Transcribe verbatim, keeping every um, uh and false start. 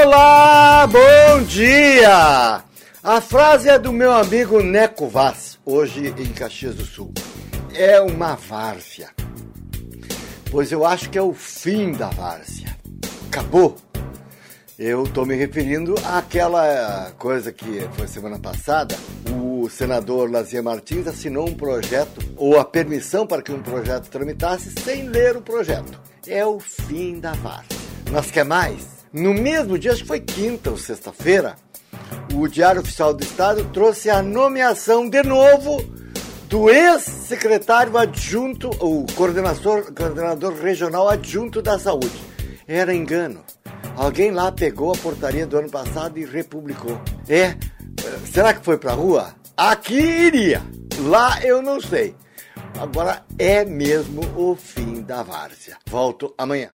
Olá, bom dia! A frase é do meu amigo Neco Vaz, hoje em Caxias do Sul. É uma várzea, pois eu acho que é o fim da várzea. Acabou. Eu estou me referindo àquela coisa que foi semana passada. O senador Lazier Martins assinou um projeto, ou a permissão para que um projeto tramitasse sem ler o projeto. É o fim da várzea. Mas quer mais? No mesmo dia, acho que foi quinta ou sexta-feira, o Diário Oficial do Estado trouxe a nomeação de novo do ex-secretário adjunto, o coordenador, coordenador regional adjunto da saúde. Era engano. Alguém lá pegou a portaria do ano passado e republicou. É, será que foi pra rua? Aqui iria. Lá eu não sei. Agora é mesmo o fim da várzea. Volto amanhã.